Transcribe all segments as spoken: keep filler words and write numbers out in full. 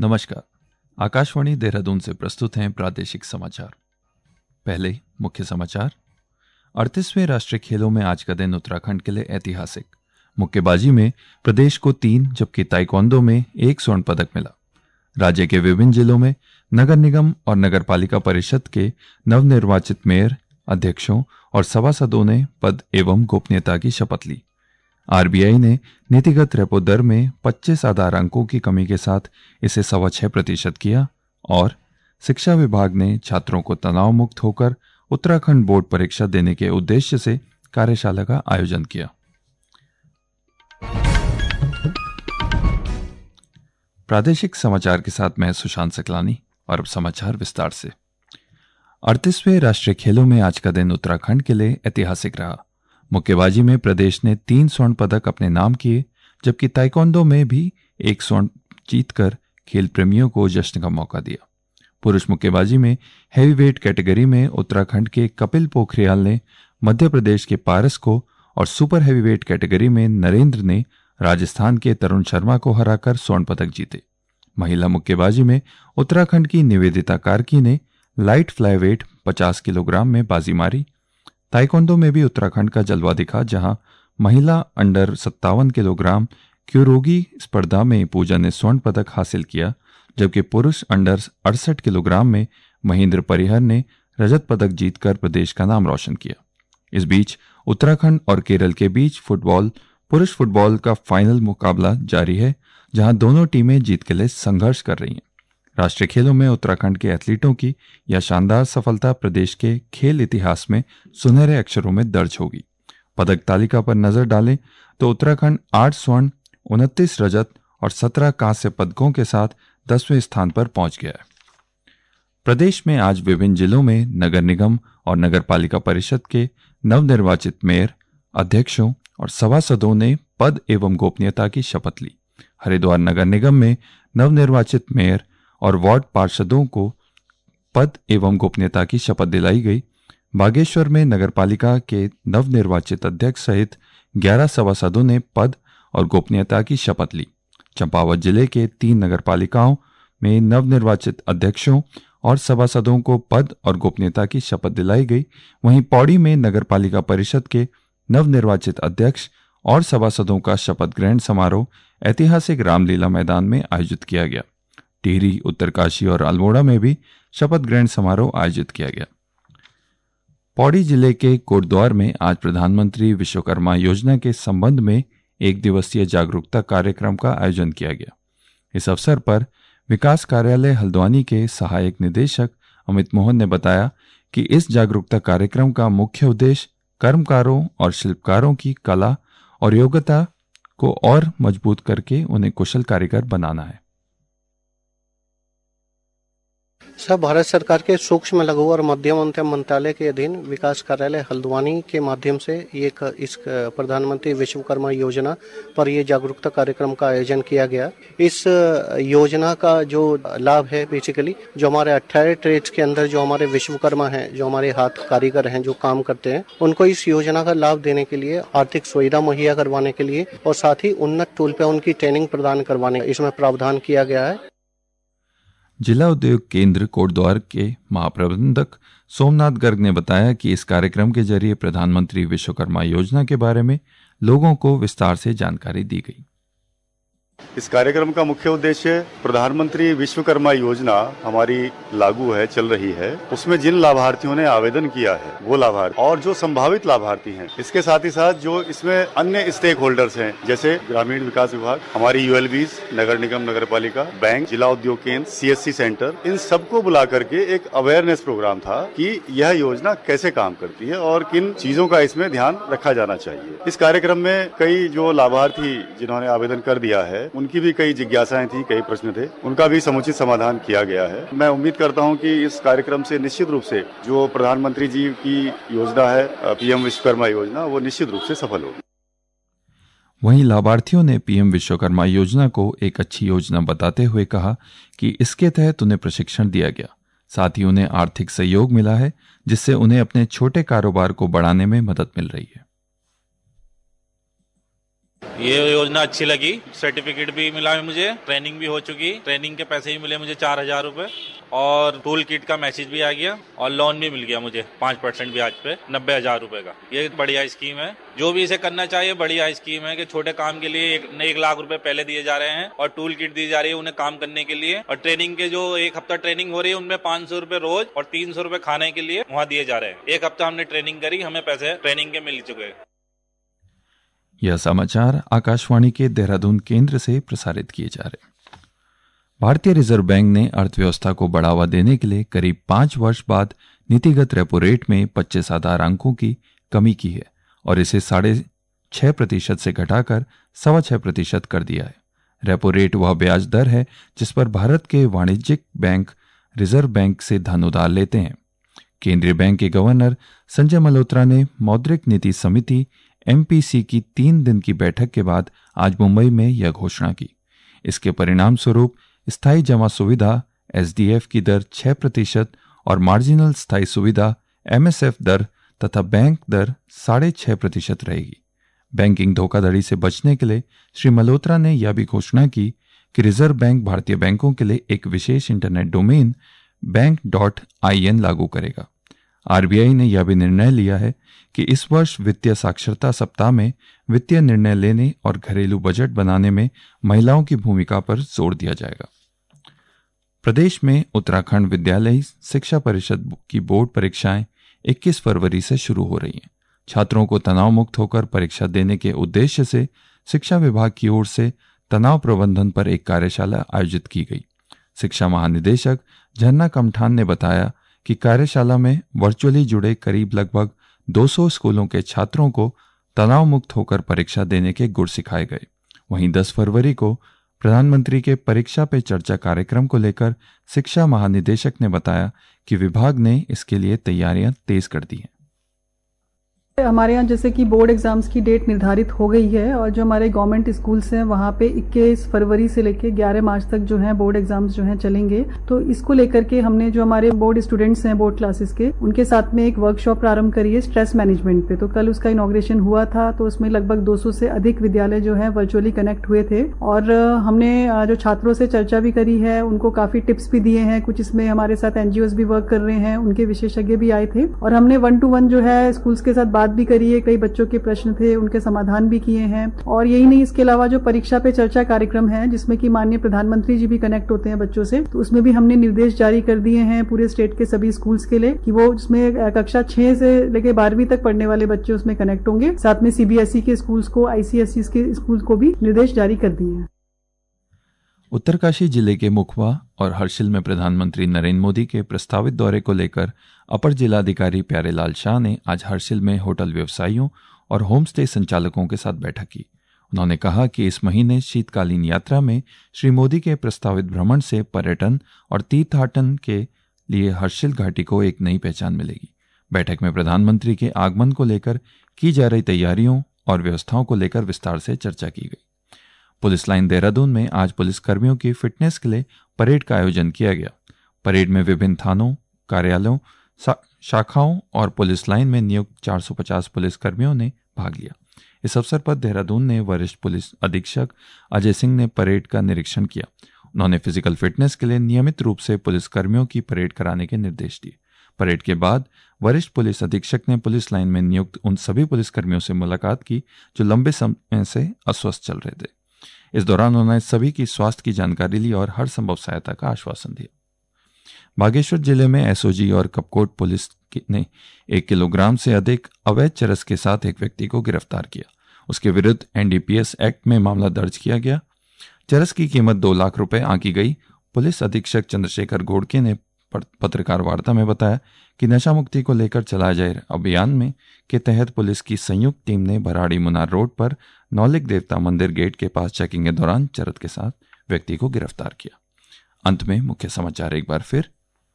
नमस्कार। आकाशवाणी देहरादून से प्रस्तुत हैं प्रादेशिक समाचार। पहले मुख्य समाचार। अड़तीसवें राष्ट्रीय खेलों में आज का दिन उत्तराखंड के लिए ऐतिहासिक। मुक्केबाजी में प्रदेश को तीन जबकि ताइक्वांडो में एक स्वर्ण पदक मिला। राज्य के विभिन्न जिलों में नगर निगम और नगर पालिका परिषद के नवनिर्वाचित मेयर, अध्यक्षों और सभासदों ने पद एवं गोपनीयता की शपथ ली। आरबीआई ने नीतिगत रेपो दर में पच्चीस आधार अंकों की कमी के साथ इसे सवा छह प्रतिशत किया और शिक्षा विभाग ने छात्रों को तनाव मुक्त होकर उत्तराखंड बोर्ड परीक्षा देने के उद्देश्य से कार्यशाला का आयोजन किया। प्रादेशिक समाचार के साथ मैं सुशांत सकलानी और अब समाचार विस्तार से। अड़तीसवें राष्ट्रीय खेलों में आज का दिन उत्तराखंड के लिए ऐतिहासिक रहा। मुक्केबाजी में प्रदेश ने तीन स्वर्ण पदक अपने नाम किए, जबकि ताइक्वांडो में भी एक स्वर्ण जीतकर खेल प्रेमियों को जश्न का मौका दिया। पुरुष मुक्केबाजी में हैवीवेट कैटेगरी में उत्तराखंड के कपिल पोखरियाल ने मध्य प्रदेश के पारस को और सुपर हैवीवेट कैटेगरी में नरेंद्र ने राजस्थान के तरुण शर्मा को हराकर स्वर्ण पदक जीते। महिला मुक्केबाजी में उत्तराखंड की निवेदिता कार्की ने लाइट फ्लाईवेट पचास किलोग्राम में बाजी मारी। ताइक्वांडो में भी उत्तराखंड का जलवा दिखा, जहां महिला अंडर सत्तावन किलोग्राम क्यूरोगी स्पर्धा में पूजा ने स्वर्ण पदक हासिल किया, जबकि पुरुष अंडर अड़सठ किलोग्राम में महेंद्र परिहर ने रजत पदक जीतकर प्रदेश का नाम रोशन किया। इस बीच उत्तराखंड और केरल के बीच फुटबॉल पुरुष फुटबॉल का फाइनल मुकाबला जारी है, जहां दोनों टीमें जीत के लिए संघर्ष कर रही हैं। राष्ट्रीय खेलों में उत्तराखंड के एथलीटों की यह शानदार सफलता प्रदेश के खेल इतिहास में सुनहरे अक्षरों में दर्ज होगी। पदक तालिका पर नजर डालें तो उत्तराखंड आठ स्वर्ण, उनतीस रजत और सत्रह कांस्य पदकों के साथ दसवें स्थान पर पहुंच गया है। प्रदेश में आज विभिन्न जिलों में नगर निगम और नगर पालिका परिषद के नवनिर्वाचित मेयर, अध्यक्षों और सभासदों ने पद एवं गोपनीयता की शपथ ली। हरिद्वार नगर निगम में नवनिर्वाचित मेयर और वार्ड पार्षदों को पद एवं गोपनीयता की शपथ दिलाई गई। बागेश्वर में नगरपालिका के नवनिर्वाचित अध्यक्ष सहित ग्यारह सभासदों ने पद और गोपनीयता की शपथ ली। चंपावत जिले के तीन नगरपालिकाओं में नवनिर्वाचित अध्यक्षों और सभासदों को पद और गोपनीयता की शपथ दिलाई गई। वहीं पौड़ी में नगरपालिका परिषद के नवनिर्वाचित अध्यक्ष और सभासदों का शपथ ग्रहण समारोह ऐतिहासिक रामलीला मैदान में आयोजित किया गया। टिहरी, उत्तरकाशी और अल्मोड़ा में भी शपथ ग्रहण समारोह आयोजित किया गया। पौड़ी जिले के कोटद्वार में आज प्रधानमंत्री विश्वकर्मा योजना के संबंध में एक दिवसीय जागरूकता कार्यक्रम का आयोजन किया गया। इस अवसर पर विकास कार्यालय हल्द्वानी के सहायक निदेशक अमित मोहन ने बताया कि इस जागरूकता कार्यक्रम का मुख्य उद्देश्य कर्मकारों और शिल्पकारों की कला और योग्यता को और मजबूत करके उन्हें कुशल कारीगर बनाना है। सब भारत सरकार के सूक्ष्म, लघु और मध्यम उद्यम मंत्रालय के अधीन विकास कार्यालय हल्द्वानी के माध्यम से ये इस प्रधानमंत्री विश्वकर्मा योजना पर ये जागरूकता कार्यक्रम का आयोजन किया गया। इस योजना का जो लाभ है, बेसिकली जो हमारे अट्ठारह ट्रेड्स के अंदर जो हमारे विश्वकर्मा हैं, जो हमारे हाथ कारीगर हैं, जो काम करते हैं, उनको इस योजना का लाभ देने के लिए, आर्थिक सुविधा मुहैया करवाने के लिए और साथ ही उन्नत टूल पे उनकी ट्रेनिंग प्रदान करवाने इसमें प्रावधान किया गया है। जिला उद्योग केंद्र कोटद्वार के महाप्रबंधक सोमनाथ गर्ग ने बताया कि इस कार्यक्रम के जरिए प्रधानमंत्री विश्वकर्मा योजना के बारे में लोगों को विस्तार से जानकारी दी गई। इस कार्यक्रम का मुख्य उद्देश्य प्रधानमंत्री विश्वकर्मा योजना हमारी लागू है, चल रही है, उसमें जिन लाभार्थियों ने आवेदन किया है वो लाभार्थी और जो संभावित लाभार्थी हैं, इसके साथ ही साथ जो इसमें अन्य स्टेक होल्डर्स हैं, जैसे ग्रामीण विकास विभाग, हमारी यूएलबीज, नगर निगम, नगर पालिका, बैंक, जिला उद्योग केंद्र, सीएससी सेंटर, इन सबको बुला करके एक अवेयरनेस प्रोग्राम था कि यह योजना कैसे काम करती है और किन चीजों का इसमें ध्यान रखा जाना चाहिए। इस कार्यक्रम में कई जो लाभार्थी जिन्होंने आवेदन कर दिया है, उनकी भी कई जिज्ञासाएं थी, कई प्रश्न थे, उनका भी समुचित समाधान किया गया है। मैं उम्मीद करता हूं कि इस कार्यक्रम से निश्चित रूप से जो प्रधानमंत्री जी की योजना है, पीएम विश्वकर्मा योजना, वो निश्चित रूप से सफल होगी। वहीं लाभार्थियों ने पीएम विश्वकर्मा योजना को एक अच्छी योजना बताते हुए कहा कि इसके तहत उन्हें प्रशिक्षण दिया गया, साथ ही उन्हें आर्थिक सहयोग मिला है, जिससे उन्हें अपने छोटे कारोबार को बढ़ाने में मदद मिल रही है। ये योजना अच्छी लगी, सर्टिफिकेट भी मिला है मुझे, ट्रेनिंग भी हो चुकी, ट्रेनिंग के पैसे भी मिले मुझे चार हजार रुपए और टूल किट का मैसेज भी आ गया और लोन भी मिल गया मुझे पाँच परसेंट ब्याज पे नब्बे हजार रुपए का। ये बढ़िया स्कीम है, जो भी इसे करना चाहिए बढ़िया स्कीम है कि छोटे काम के लिए एक, एक लाख रुपए पहले दिए जा रहे हैं और टूल किट दी जा रही है उन्हें काम करने के लिए, और ट्रेनिंग के जो एक हफ्ता ट्रेनिंग हो रही है उनमें पाँच सौ रुपए रोज और तीन सौ रुपए खाने के लिए वहाँ दिए जा रहे हैं। एक हफ्ता हमने ट्रेनिंग करी, हमें पैसे ट्रेनिंग के मिल चुके हैं। यह समाचार आकाशवाणी के देहरादून केंद्र से प्रसारित किए जा रहे हैं। भारतीय रिजर्व बैंक ने अर्थव्यवस्था को बढ़ावा देने के लिए करीब पांच वर्ष बाद नीतिगत रेपो रेट में पच्चीस आधार अंकों की कमी की है और इसे साढ़े छह प्रतिशत से घटाकर सवा छह प्रतिशत कर दिया है। रेपो रेट वह ब्याज दर है जिस पर भारत के वाणिज्यिक बैंक रिजर्व बैंक से धन उधार लेते हैं। केंद्रीय बैंक के गवर्नर संजय मल्होत्रा ने मौद्रिक नीति समिति एमपीसी की तीन दिन की बैठक के बाद आज मुंबई में यह घोषणा की। इसके परिणाम स्वरूप स्थायी जमा सुविधा एसडीएफ की दर छह प्रतिशत और मार्जिनल स्थायी सुविधा एमएसएफ दर तथा बैंक दर साढ़े छह प्रतिशत रहेगी। बैंकिंग धोखाधड़ी से बचने के लिए श्री मल्होत्रा ने यह भी घोषणा की कि रिजर्व बैंक भारतीय बैंकों के लिए एक विशेष internet domain bank dot I N लागू करेगा। आरबीआई ने यह भी निर्णय लिया है कि इस वर्ष वित्तीय साक्षरता सप्ताह में वित्तीय निर्णय लेने और घरेलू बजट बनाने में महिलाओं की भूमिका पर जोर दिया जाएगा। प्रदेश में उत्तराखंड विद्यालय शिक्षा परिषद की बोर्ड परीक्षाएं इक्कीस फरवरी से शुरू हो रही हैं। छात्रों को तनाव मुक्त होकर परीक्षा देने के उद्देश्य से शिक्षा विभाग की ओर से तनाव प्रबंधन पर एक कार्यशाला आयोजित की गई। शिक्षा महानिदेशक झरना कमठान ने बताया कि कार्यशाला में वर्चुअली जुड़े करीब लगभग दो सौ स्कूलों के छात्रों को तनाव मुक्त होकर परीक्षा देने के गुर सिखाए गए। वहीं दस फरवरी को प्रधानमंत्री के परीक्षा पे चर्चा कार्यक्रम को लेकर शिक्षा महानिदेशक ने बताया कि विभाग ने इसके लिए तैयारियां तेज कर दी हैं। हमारे यहाँ जैसे कि बोर्ड एग्जाम्स की डेट निर्धारित हो गई है और जो हमारे गवर्नमेंट स्कूल्स हैं वहाँ पे इक्कीस फरवरी से लेकर ग्यारह मार्च तक जो है बोर्ड एग्जाम्स जो हैं चलेंगे। तो इसको लेकर के हमने जो हमारे बोर्ड स्टूडेंट्स हैं बोर्ड क्लासेस के उनके साथ में एक वर्कशॉप प्रारंभ करी है स्ट्रेस मैनेजमेंट पे। तो कल उसका इनॉग्रेशन हुआ था, तो उसमें लगभग दो सौ से अधिक विद्यालय जो है वर्चुअली कनेक्ट हुए थे और हमने जो छात्रों से चर्चा भी करी है, उनको काफी टिप्स भी दिए हैं। कुछ इसमें हमारे साथ एनजीओज भी वर्क कर रहे हैं, उनके विशेषज्ञ भी आए थे और हमने वन टू वन जो है स्कूल्स के साथ बात भी करी है। कई बच्चों के प्रश्न थे, उनके समाधान भी किए हैं। और यही नहीं, इसके अलावा जो परीक्षा पे चर्चा कार्यक्रम है जिसमें कि माननीय प्रधानमंत्री जी भी कनेक्ट होते हैं बच्चों से, तो उसमें भी हमने निर्देश जारी कर दिए हैं पूरे स्टेट के सभी स्कूल्स के लिए कि वो उसमें कक्षा छह से लेकर बारहवीं तक पढ़ने वाले बच्चे उसमें कनेक्ट होंगे। साथ में सीबीएसई के स्कूल्स को, आईसीएसई के स्कूल को भी निर्देश जारी कर दिए हैं। उत्तरकाशी जिले के मुखवा और हर्षिल में प्रधानमंत्री नरेंद्र मोदी के प्रस्तावित दौरे को लेकर अपर जिलाधिकारी प्यारेलाल शाह ने आज हर्षिल में होटल व्यवसायियों और होम स्टे संचालकों के साथ बैठक की। उन्होंने कहा कि इस महीने शीतकालीन यात्रा में श्री मोदी के प्रस्तावित भ्रमण से पर्यटन और तीर्थाटन के लिए हर्षिल घाटी को एक नई पहचान मिलेगी। बैठक में प्रधानमंत्री के आगमन को लेकर की जा रही तैयारियों और व्यवस्थाओं को लेकर विस्तार से चर्चा की गई। पुलिस लाइन देहरादून में आज पुलिस कर्मियों की फिटनेस के लिए परेड का आयोजन किया गया। परेड में विभिन्न थानों, कार्यालयों, शाखाओं और पुलिस लाइन में नियुक्त चार सौ पचास पुलिस कर्मियों ने भाग लिया। इस अवसर पर देहरादून ने वरिष्ठ पुलिस अधीक्षक अजय सिंह ने परेड का निरीक्षण किया। उन्होंने फिजिकल फिटनेस के लिए नियमित रूप से पुलिस कर्मियों की परेड कराने के निर्देश दिए। परेड के बाद वरिष्ठ पुलिस अधीक्षक ने पुलिस लाइन में नियुक्त उन सभी पुलिस कर्मियों से मुलाकात की जो लंबे समय से अस्वस्थ चल रहे थे। इस दौरान उन्होंने सभी की स्वास्थ्य की जानकारी ली और हर संभव सहायता का आश्वासन दिया। बागेश्वर जिले में एसओजी और कपकोट पुलिस ने एक किलोग्राम से अधिक अवैध चरस के साथ एक व्यक्ति को गिरफ्तार किया। उसके विरुद्ध एनडीपीएस एक्ट में मामला दर्ज किया गया। चरस की कीमत दो लाख रुपए आंकी गई। पुलिस अधीक्षक चंद्रशेखर घोड़के ने पत्रकार वार्ता में बताया कि नशा मुक्ति को लेकर चलाए जा रहे अभियान में के तहत पुलिस की संयुक्त टीम ने भराड़ी मुनार रोड पर नौलिक देवता मंदिर गेट के पास चेकिंग के दौरान चरस के साथ व्यक्ति को गिरफ्तार किया। अंत में मुख्य समाचार एक बार फिर।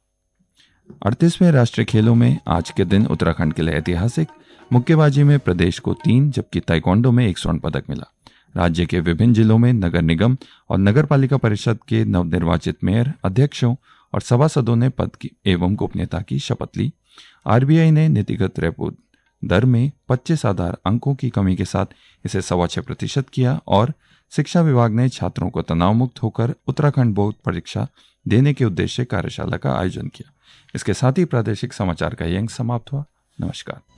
अड़तीसवें राष्ट्रीय खेलों में आज के दिन उत्तराखंड के लिए ऐतिहासिक। मुक्केबाजी में प्रदेश को तीन जबकि ताइक्वांडो में एक स्वर्ण पदक मिला। राज्य के विभिन्न जिलों में नगर निगम और नगर पालिका परिषद के नवनिर्वाचित मेयर, अध्यक्षों और सभासदों ने पद की एवं गोपनीयता की शपथ ली। आरबीआई ने नीतिगत रेपो दर में पच्चीस आधार अंकों की कमी के साथ इसे सवा छह प्रतिशत किया और शिक्षा विभाग ने छात्रों को तनाव मुक्त होकर उत्तराखंड बोर्ड परीक्षा देने के उद्देश्य से कार्यशाला का आयोजन किया। इसके साथ ही प्रादेशिक समाचार का ये अंक समाप्त हुआ। नमस्कार।